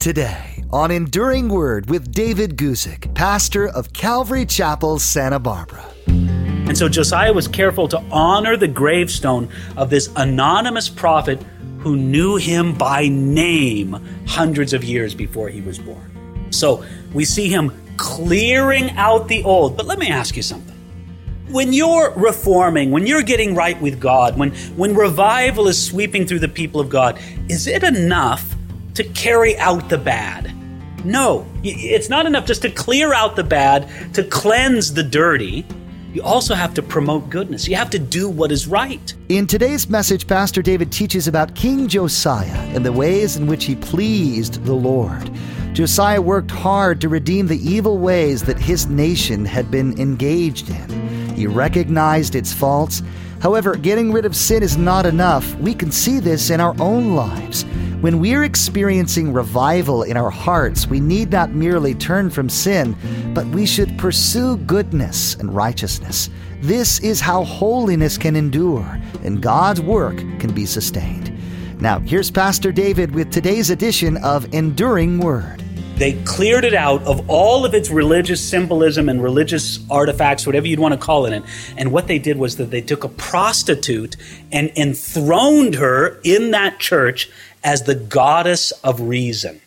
Today on Enduring Word with David Guzik, pastor of Calvary Chapel, Santa Barbara. And so Josiah was careful to honor the gravestone of this anonymous prophet who knew him by name hundreds of years before he was born. So we see him clearing out the old. But let me ask you something. When you're reforming, when you're getting right with God, when revival is sweeping through the people of God, is it enough to carry out the bad? No, it's not enough just to clear out the bad, to cleanse the dirty. You also have to promote goodness. You have to do what is right. In today's message, Pastor David teaches about King Josiah and the ways in which he pleased the Lord. Josiah worked hard to redeem the evil ways that his nation had been engaged in. He recognized its faults. However, getting rid of sin is not enough. We can see this in our own lives. When we're experiencing revival in our hearts, we need not merely turn from sin, but we should pursue goodness and righteousness. This is how holiness can endure, and God's work can be sustained. Now, here's Pastor David with today's edition of Enduring Word. They cleared it out of all of its religious symbolism and religious artifacts, whatever you'd want to call it. And what they did was that they took a prostitute and enthroned her in that church as the goddess of reason.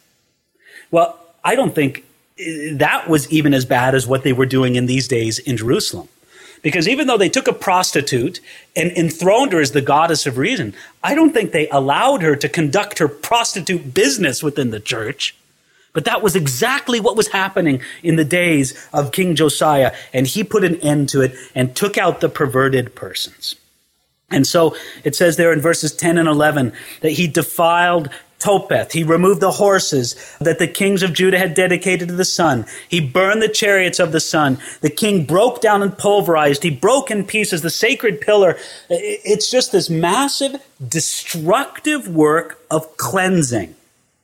Well, I don't think that was even as bad as what they were doing in these days in Jerusalem. Because even though they took a prostitute and enthroned her as the goddess of reason, I don't think they allowed her to conduct her prostitute business within the church. But that was exactly what was happening in the days of King Josiah, and he put an end to it and took out the perverted persons. And so it says there in verses 10 and 11 that he defiled Topheth. He removed the horses that the kings of Judah had dedicated to the sun. He burned the chariots of the sun. The king broke down and pulverized. He broke in pieces the sacred pillar. It's just this massive, destructive work of cleansing.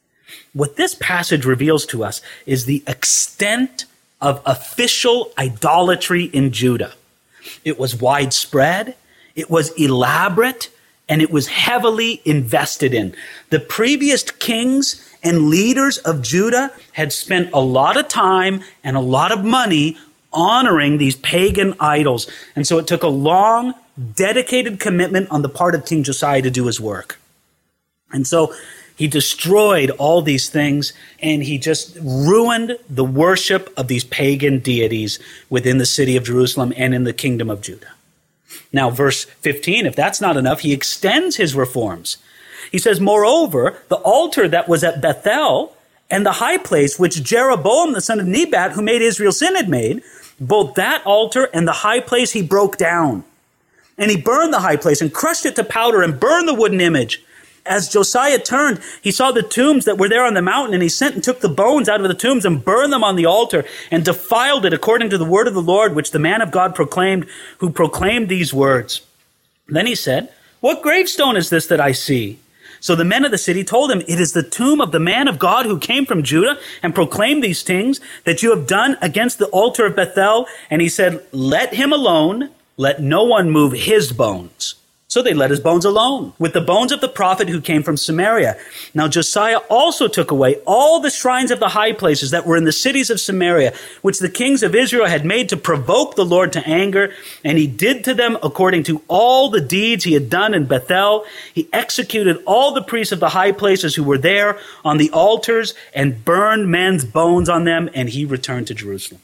What this passage reveals to us is the extent of official idolatry in Judah. It was widespread, it was elaborate, and it was heavily invested in. The previous kings and leaders of Judah had spent a lot of time and a lot of money honoring these pagan idols. And so it took a long, dedicated commitment on the part of King Josiah to do his work. And so he destroyed all these things, and he just ruined the worship of these pagan deities within the city of Jerusalem and in the kingdom of Judah. Now, verse 15, if that's not enough, he extends his reforms. He says, moreover, the altar that was at Bethel and the high place which Jeroboam, the son of Nebat, who made Israel sin, had made, both that altar and the high place he broke down. And he burned the high place and crushed it to powder and burned the wooden image. As Josiah turned, he saw the tombs that were there on the mountain, and he sent and took the bones out of the tombs and burned them on the altar and defiled it according to the word of the Lord, which the man of God proclaimed, who proclaimed these words. Then he said, what gravestone is this that I see? So the men of the city told him, it is the tomb of the man of God who came from Judah and proclaimed these things that you have done against the altar of Bethel. And he said, let him alone, let no one move his bones. So they let his bones alone, with the bones of the prophet who came from Samaria. Now Josiah also took away all the shrines of the high places that were in the cities of Samaria, which the kings of Israel had made to provoke the Lord to anger. And he did to them according to all the deeds he had done in Bethel. He executed all the priests of the high places who were there on the altars and burned men's bones on them. And he returned to Jerusalem.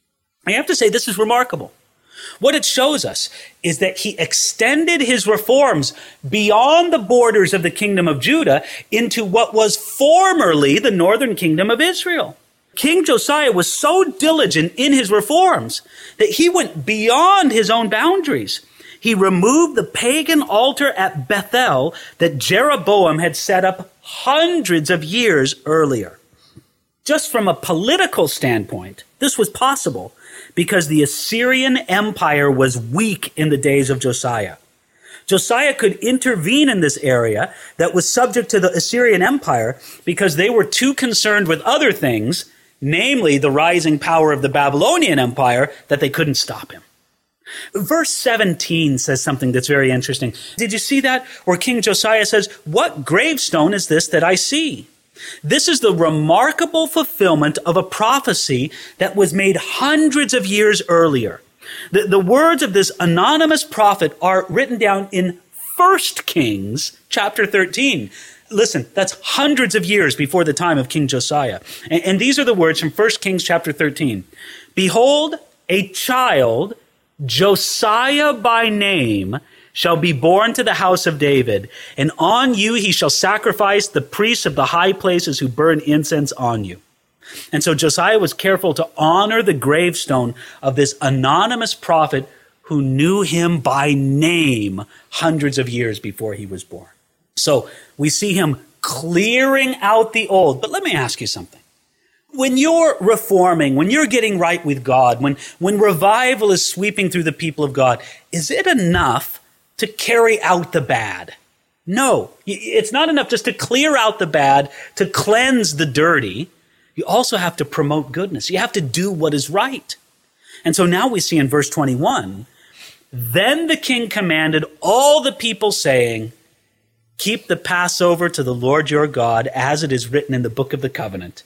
I have to say, this is remarkable. What it shows us is that he extended his reforms beyond the borders of the kingdom of Judah into what was formerly the northern kingdom of Israel. King Josiah was so diligent in his reforms that he went beyond his own boundaries. He removed the pagan altar at Bethel that Jeroboam had set up hundreds of years earlier. Just from a political standpoint, this was possible because the Assyrian Empire was weak in the days of Josiah. Josiah could intervene in this area that was subject to the Assyrian Empire because they were too concerned with other things, namely the rising power of the Babylonian Empire, that they couldn't stop him. Verse 17 says something that's very interesting. Did you see that? Where King Josiah says, what gravestone is this that I see? This is the remarkable fulfillment of a prophecy that was made hundreds of years earlier. The words of this anonymous prophet are written down in 1 Kings chapter 13. Listen, that's hundreds of years before the time of King Josiah. And these are the words from 1 Kings chapter 13. Behold, a child, Josiah by name, shall be born to the house of David, and on you he shall sacrifice the priests of the high places who burn incense on you. And so Josiah was careful to honor the gravestone of this anonymous prophet who knew him by name hundreds of years before he was born. So we see him clearing out the old. But let me ask you something. When you're reforming, when you're getting right with God, when revival is sweeping through the people of God, is it enough to carry out the bad? No, it's not enough just to clear out the bad, to cleanse the dirty. You also have to promote goodness. You have to do what is right. And so now we see in verse 21, then the king commanded all the people saying, keep the Passover to the Lord your God as it is written in the book of the covenant.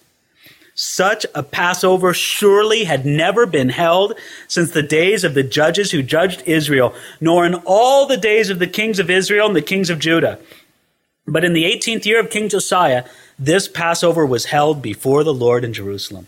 Such a Passover surely had never been held since the days of the judges who judged Israel, nor in all the days of the kings of Israel and the kings of Judah. But in the 18th year of King Josiah, this Passover was held before the Lord in Jerusalem.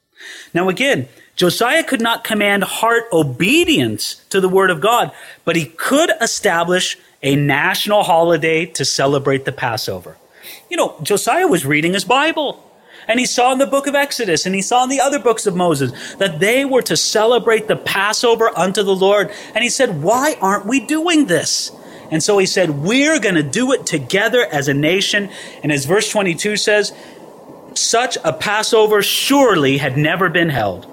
Now again, Josiah could not command heart obedience to the word of God, but he could establish a national holiday to celebrate the Passover. You know, Josiah was reading his Bible. And he saw in the book of Exodus, and he saw in the other books of Moses, that they were to celebrate the Passover unto the Lord. And he said, why aren't we doing this? And so he said, we're going to do it together as a nation. And as verse 22 says, such a Passover surely had never been held.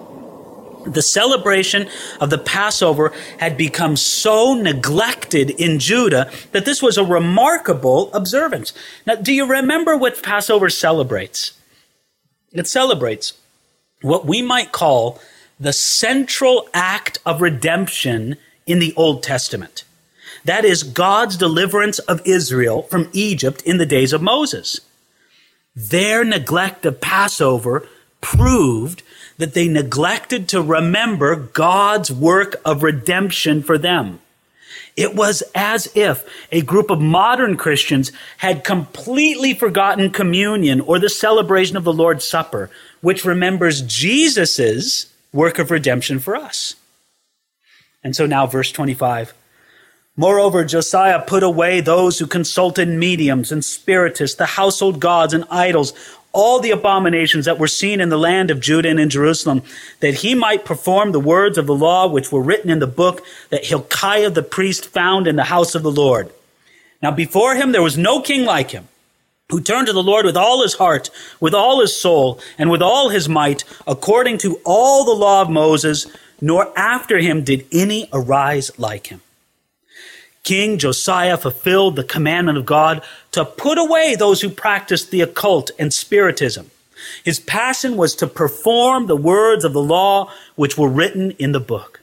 The celebration of the Passover had become so neglected in Judah that this was a remarkable observance. Now, do you remember what Passover celebrates? It celebrates what we might call the central act of redemption in the Old Testament. That is God's deliverance of Israel from Egypt in the days of Moses. Their neglect of Passover proved that they neglected to remember God's work of redemption for them. It was as if a group of modern Christians had completely forgotten communion or the celebration of the Lord's Supper, which remembers Jesus' work of redemption for us. And so now verse 25. Moreover, Josiah put away those who consulted mediums and spiritists, the household gods and idols, all the abominations that were seen in the land of Judah and in Jerusalem, that he might perform the words of the law which were written in the book that Hilkiah the priest found in the house of the Lord. Now before him there was no king like him, who turned to the Lord with all his heart, with all his soul, and with all his might, according to all the law of Moses, nor after him did any arise like him. King Josiah fulfilled the commandment of God to put away those who practiced the occult and spiritism. His passion was to perform the words of the law which were written in the book.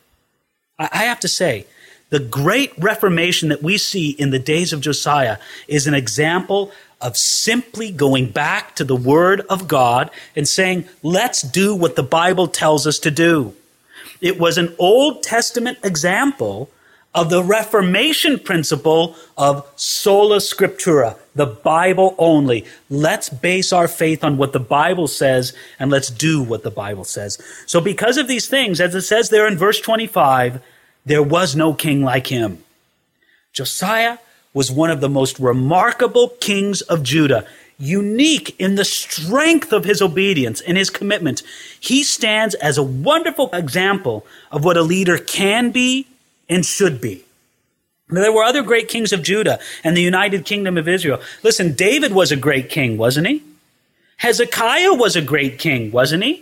I have to say, the great reformation that we see in the days of Josiah is an example of simply going back to the word of God and saying, let's do what the Bible tells us to do. It was an Old Testament example of the Reformation principle of sola scriptura, the Bible only. Let's base our faith on what the Bible says, and let's do what the Bible says. So because of these things, as it says there in verse 25, there was no king like him. Josiah was one of the most remarkable kings of Judah, unique in the strength of his obedience and his commitment. He stands as a wonderful example of what a leader can be and should be. There were other great kings of Judah and the United Kingdom of Israel. Listen, David was a great king, wasn't he? Hezekiah was a great king, wasn't he?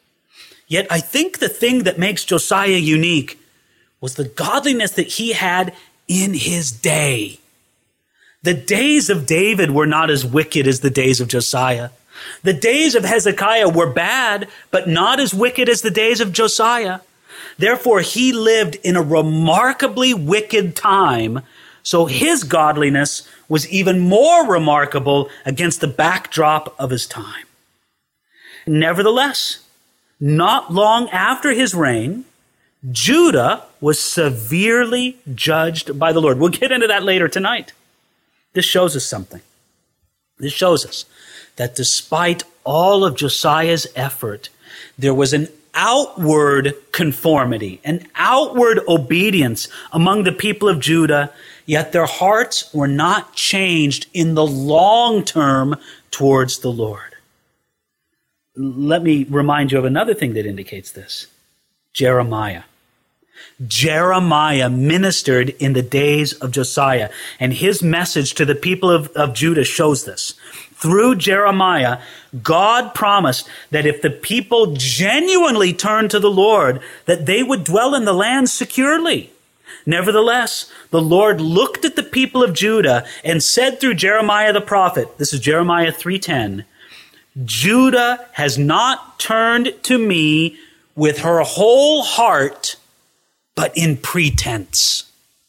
Yet I think the thing that makes Josiah unique was the godliness that he had in his day. The days of David were not as wicked as the days of Josiah. The days of Hezekiah were bad, but not as wicked as the days of Josiah. Therefore, he lived in a remarkably wicked time So his godliness was even more remarkable against the backdrop of his time. Nevertheless, not long after his reign, Judah was severely judged by the Lord. We'll get into that later tonight. This shows us something. This shows us that despite all of Josiah's effort, there was an outward conformity, an outward obedience among the people of Judah, yet their hearts were not changed in the long term towards the Lord. Let me remind you of another thing that indicates this. Jeremiah. Jeremiah ministered in the days of Josiah, and his message to the people of Judah shows this. Through Jeremiah, God promised that if the people genuinely turned to the Lord, that they would dwell in the land securely. Nevertheless, the Lord looked at the people of Judah and said through Jeremiah the prophet, this is Jeremiah 3:10, Judah has not turned to me with her whole heart, but in pretense.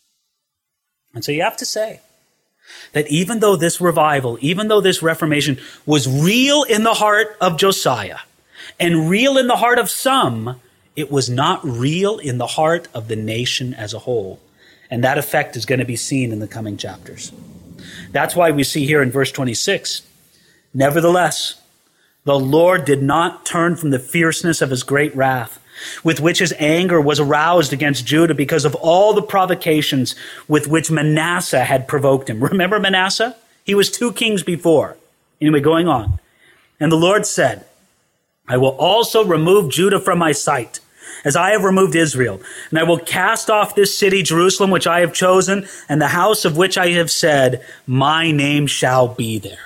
And so you have to say that even though this revival, even though this Reformation was real in the heart of Josiah and real in the heart of some, it was not real in the heart of the nation as a whole. And that effect is going to be seen in the coming chapters. That's why we see here in verse 26, nevertheless, the Lord did not turn from the fierceness of his great wrath, with which his anger was aroused against Judah because of all the provocations with which Manasseh had provoked him. Remember Manasseh? He was 2 kings before. Anyway, going on. And the Lord said, I will also remove Judah from my sight, as I have removed Israel. And I will cast off this city, Jerusalem, which I have chosen, and the house of which I have said, my name shall be there.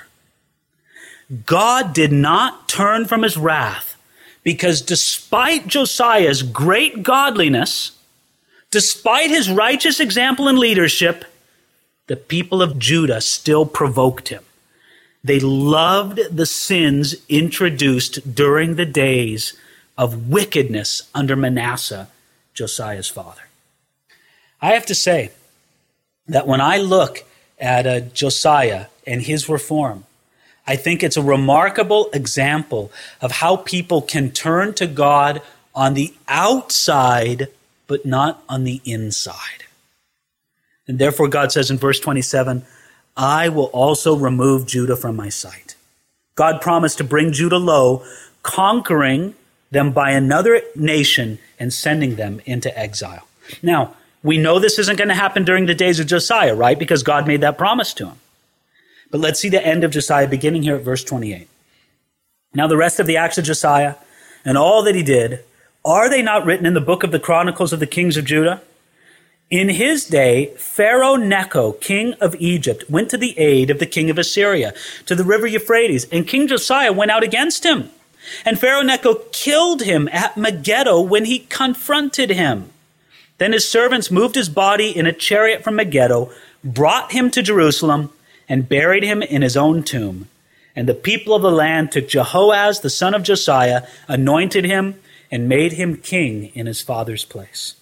God did not turn from his wrath, because despite Josiah's great godliness, despite his righteous example and leadership, the people of Judah still provoked him. They loved the sins introduced during the days of wickedness under Manasseh, Josiah's father. I have to say that when I look at Josiah and his reform, I think it's a remarkable example of how people can turn to God on the outside, but not on the inside. And therefore God says in verse 27, I will also remove Judah from my sight. God promised to bring Judah low, conquering them by another nation and sending them into exile. Now, we know this isn't going to happen during the days of Josiah, right? Because God made that promise to him. But let's see the end of Josiah, beginning here at verse 28. Now the rest of the acts of Josiah and all that he did, are they not written in the book of the Chronicles of the kings of Judah? In his day, Pharaoh Necho, king of Egypt, went to the aid of the king of Assyria, to the river Euphrates, and King Josiah went out against him. And Pharaoh Necho killed him at Megiddo when he confronted him. Then his servants moved his body in a chariot from Megiddo, brought him to Jerusalem, and buried him in his own tomb. And the people of the land took Jehoaz, the son of Josiah, anointed him, and made him king in his father's place.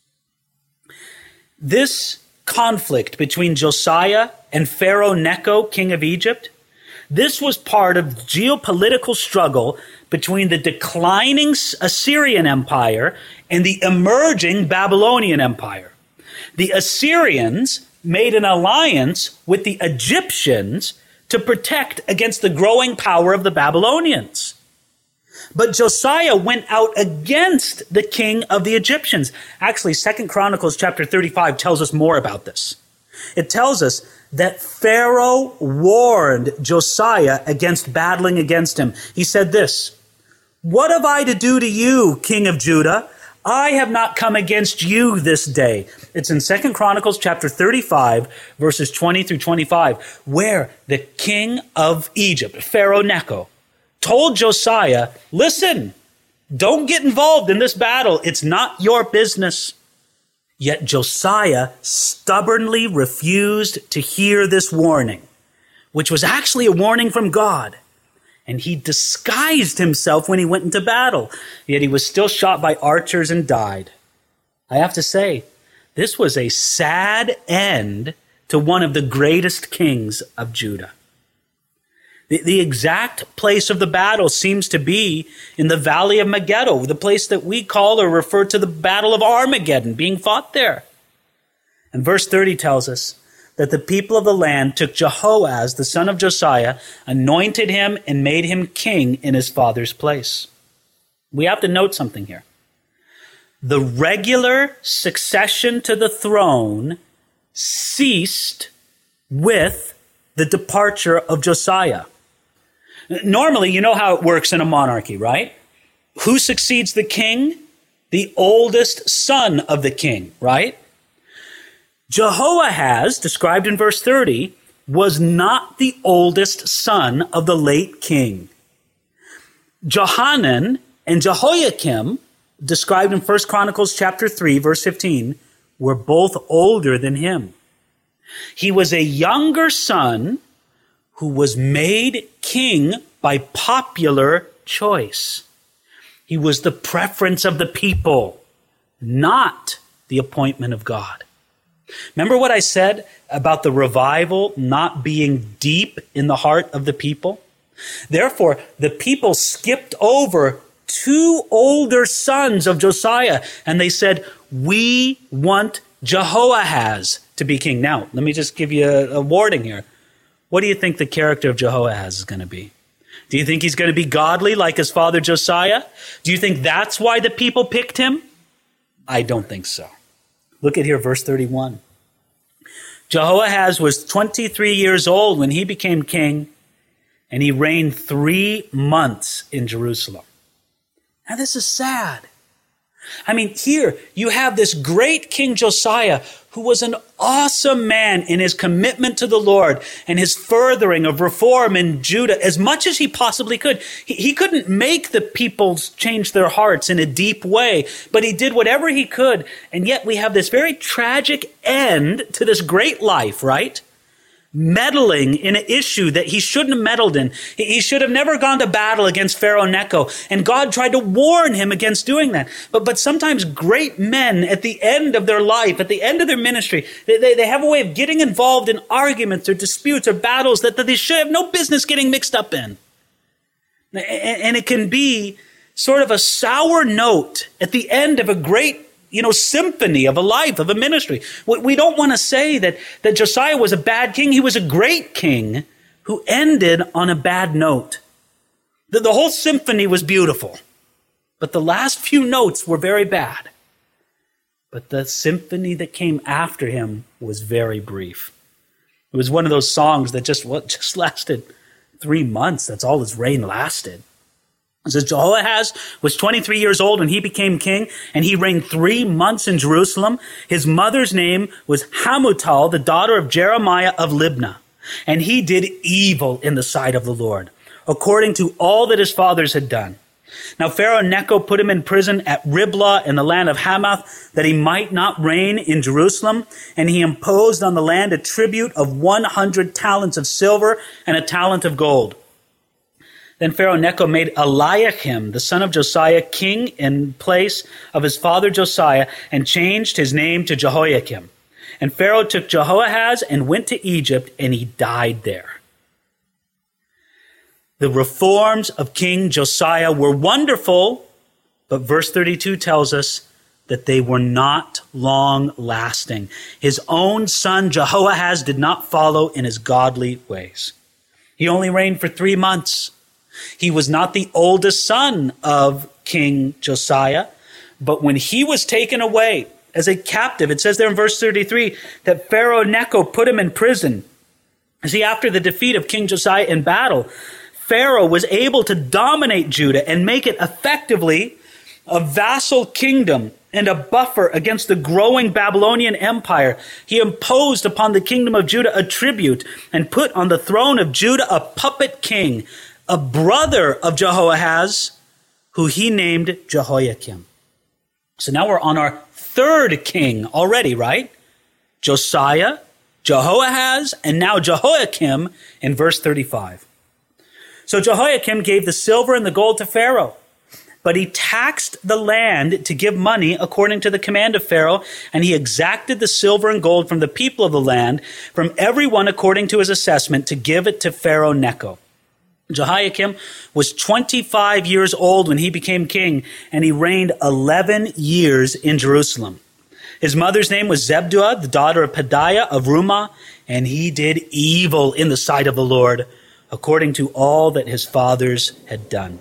This conflict between Josiah and Pharaoh Necho, king of Egypt, this was part of the geopolitical struggle between the declining Assyrian Empire and the emerging Babylonian Empire. The Assyrians made an alliance with the Egyptians to protect against the growing power of the Babylonians. But Josiah went out against the king of the Egyptians. Actually, 2 Chronicles chapter 35 tells us more about this. It tells us that Pharaoh warned Josiah against battling against him. He said this, "What have I to do to you, king of Judah? I have not come against you this day." It's in 2 Chronicles chapter 35, verses 20 through 25, where the king of Egypt, Pharaoh Necho, told Josiah, listen, don't get involved in this battle. It's not your business. Yet Josiah stubbornly refused to hear this warning, which was actually a warning from God. And he disguised himself when he went into battle. Yet he was still shot by archers and died. I have to say, this was a sad end to one of the greatest kings of Judah. The exact place of the battle seems to be in the valley of Megiddo, the place that we call or refer to the Battle of Armageddon being fought there. And verse 30 tells us that the people of the land took Jehoahaz, the son of Josiah, anointed him, and made him king in his father's place. We have to note something here. The regular succession to the throne ceased with the departure of Josiah. Normally, you know how it works in a monarchy, right? Who succeeds the king? The oldest son of the king, right? Jehoahaz, described in verse 30, was not the oldest son of the late king. Johanan and Jehoiakim, described in 1 Chronicles chapter 3, verse 15, were both older than him. He was a younger son who was made king by popular choice. He was the preference of the people, not the appointment of God. Remember what I said about the revival not being deep in the heart of the people? Therefore, the people skipped over two older sons of Josiah, and they said, we want Jehoahaz to be king. Now, let me just give you a warning here. What do you think the character of Jehoahaz is going to be? Do you think he's going to be godly like his father Josiah? Do you think that's why the people picked him? I don't think so. Look at here, verse 31. Jehoahaz was 23 years old when he became king, and he reigned 3 months in Jerusalem. Now, this is sad. I mean, here you have this great King Josiah, who was an awesome man in his commitment to the Lord and his furthering of reform in Judah as much as he possibly could. He couldn't make the people change their hearts in a deep way, but he did whatever he could. And yet we have this very tragic end to this great life, right? Meddling in an issue that he shouldn't have meddled in. He should have never gone to battle against Pharaoh Necho. And God tried to warn him against doing that. But sometimes great men at the end of their life, at the end of their ministry, they have a way of getting involved in arguments or disputes or battles that they should have no business getting mixed up in. And it can be sort of a sour note at the end of a great symphony of a life, of a ministry. We don't want to say that Josiah was a bad king. He was a great king who ended on a bad note. The whole symphony was beautiful, but the last few notes were very bad. But the symphony that came after him was very brief. It was one of those songs that just lasted 3 months. That's all his reign lasted. It says Jehoahaz was 23 years old when he became king, and he reigned 3 months in Jerusalem. His mother's name was Hamutal, the daughter of Jeremiah of Libnah. And he did evil in the sight of the Lord, according to all that his fathers had done. Now Pharaoh Necho put him in prison at Riblah in the land of Hamath, that he might not reign in Jerusalem. And he imposed on the land a tribute of 100 talents of silver and a talent of gold. Then Pharaoh Necho made Eliakim, the son of Josiah, king in place of his father Josiah, and changed his name to Jehoiakim. And Pharaoh took Jehoahaz and went to Egypt, and he died there. The reforms of King Josiah were wonderful, but verse 32 tells us that they were not long lasting. His own son Jehoahaz did not follow in his godly ways. He only reigned for 3 months. He was not the oldest son of King Josiah, but when he was taken away as a captive, it says there in verse 33 that Pharaoh Necho put him in prison. See, after the defeat of King Josiah in battle, Pharaoh was able to dominate Judah and make it effectively a vassal kingdom and a buffer against the growing Babylonian empire. He imposed upon the kingdom of Judah a tribute and put on the throne of Judah a puppet king, a brother of Jehoahaz, who he named Jehoiakim. So now we're on our third king already, right? Josiah, Jehoahaz, and now Jehoiakim in verse 35. So Jehoiakim gave the silver and the gold to Pharaoh, But he taxed the land to give money according to the command of Pharaoh, and he exacted the silver and gold from the people of the land, from everyone according to his assessment, to give it to Pharaoh Necho. Jehoiakim was 25 years old when he became king, and he reigned 11 years in Jerusalem. His mother's name was Zebduah, the daughter of Pedaiah of Rumah, and he did evil in the sight of the Lord, according to all that his fathers had done.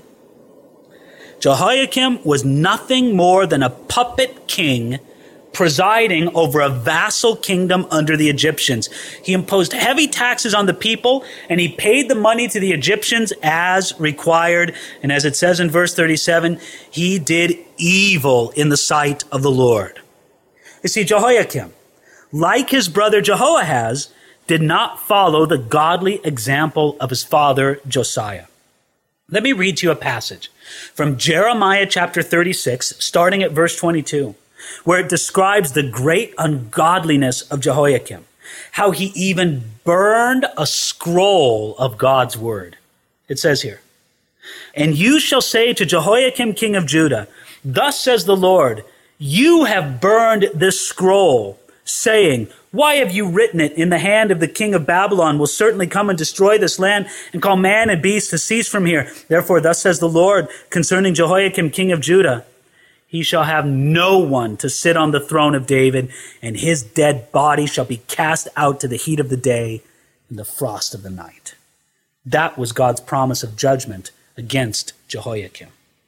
Jehoiakim was nothing more than a puppet king presiding over a vassal kingdom under the Egyptians. He imposed heavy taxes on the people, and he paid the money to the Egyptians as required. And as it says in verse 37, he did evil in the sight of the Lord. You see, Jehoiakim, like his brother Jehoahaz, did not follow the godly example of his father Josiah. Let me read to you a passage from Jeremiah chapter 36, starting at verse 22, where it describes the great ungodliness of Jehoiakim, how he even burned a scroll of God's word. It says here, "And you shall say to Jehoiakim king of Judah, thus says the Lord, you have burned this scroll, saying, why have you written it? In the hand of the king of Babylon will certainly come and destroy this land and call man and beast to cease from here. Therefore, thus says the Lord concerning Jehoiakim, king of Judah, he shall have no one to sit on the throne of David, and his dead body shall be cast out to the heat of the day and the frost of the night." That was God's promise of judgment against Jehoiakim.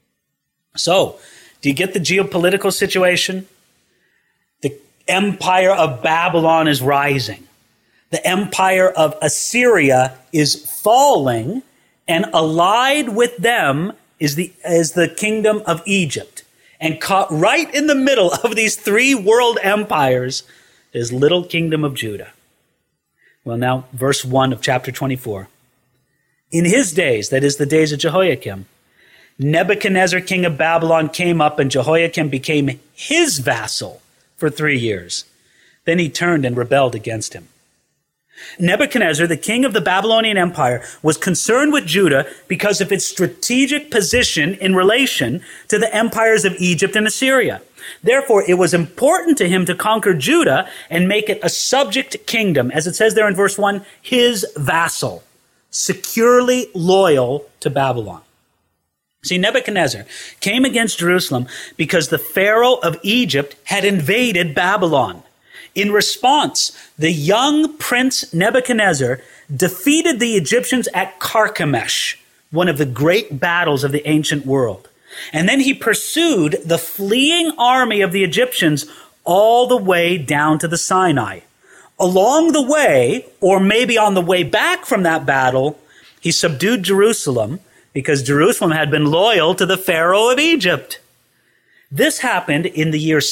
So, do you get the geopolitical situation? The empire of Babylon is rising. The empire of Assyria is falling, and allied with them is the kingdom of Egypt. And caught right in the middle of these three world empires is little kingdom of Judah. Well, now, verse 1 of chapter 24. "In his days," that is the days of Jehoiakim, "Nebuchadnezzar, king of Babylon, came up, and Jehoiakim became his vassal for 3 years. Then he turned and rebelled against him." Nebuchadnezzar, the king of the Babylonian Empire, was concerned with Judah because of its strategic position in relation to the empires of Egypt and Assyria. Therefore, it was important to him to conquer Judah and make it a subject kingdom, as it says there in verse 1, his vassal, securely loyal to Babylon. See, Nebuchadnezzar came against Jerusalem because the Pharaoh of Egypt had invaded Babylon. In response, the young prince Nebuchadnezzar defeated the Egyptians at Carchemish, one of the great battles of the ancient world. And then he pursued the fleeing army of the Egyptians all the way down to the Sinai. Along the way, or maybe on the way back from that battle, he subdued Jerusalem because Jerusalem had been loyal to the Pharaoh of Egypt. This happened in the year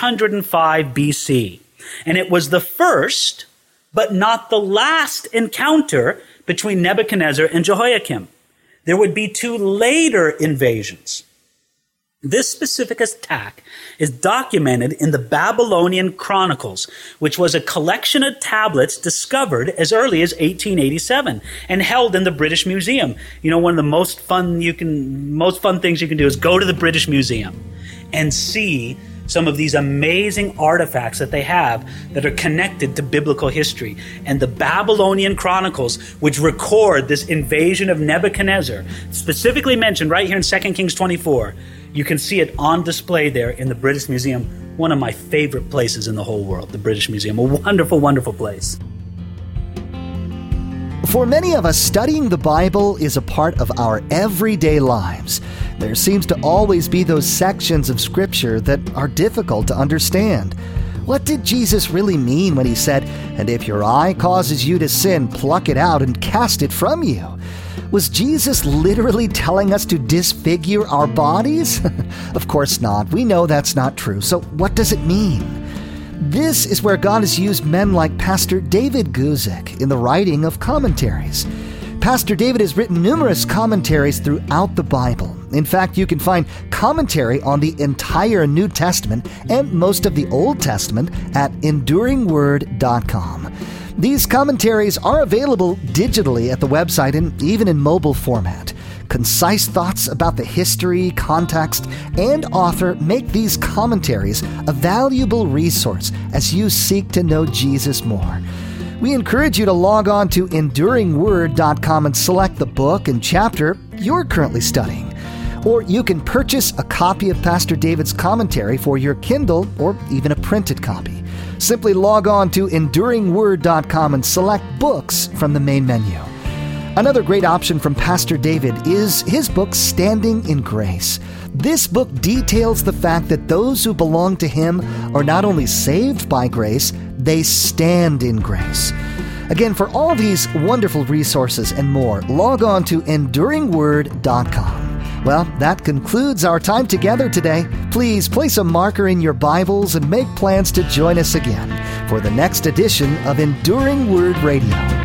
605 BC. And it was the first, but not the last encounter between Nebuchadnezzar and Jehoiakim. There would be 2 later invasions. This specific attack is documented in the Babylonian Chronicles, which was a collection of tablets discovered as early as 1887 and held in the British Museum. You know, one of the most fun things you can do is go to the British Museum and see some of these amazing artifacts that they have that are connected to biblical history. And the Babylonian Chronicles, which record this invasion of Nebuchadnezzar, specifically mentioned right here in 2 Kings 24, you can see it on display there in the British Museum, one of my favorite places in the whole world, the British Museum, a wonderful, wonderful place. For many of us, studying the Bible is a part of our everyday lives. There seems to always be those sections of Scripture that are difficult to understand. What did Jesus really mean when he said, "And if your eye causes you to sin, pluck it out and cast it from you"? Was Jesus literally telling us to disfigure our bodies? Of course not. We know that's not true. So what does it mean? This is where God has used men like Pastor David Guzik in the writing of commentaries. Pastor David has written numerous commentaries throughout the Bible. In fact, you can find commentary on the entire New Testament and most of the Old Testament at EnduringWord.com. These commentaries are available digitally at the website and even in mobile format. Concise thoughts about the history, context, and author make these commentaries a valuable resource as you seek to know Jesus more. We encourage you to log on to EnduringWord.com and select the book and chapter you're currently studying. Or you can purchase a copy of Pastor David's commentary for your Kindle or even a printed copy. Simply log on to EnduringWord.com and select Books from the main menu. Another great option from Pastor David is his book, Standing in Grace. This book details the fact that those who belong to him are not only saved by grace, they stand in grace. Again, for all these wonderful resources and more, log on to EnduringWord.com. Well, that concludes our time together today. Please place a marker in your Bibles and make plans to join us again for the next edition of Enduring Word Radio.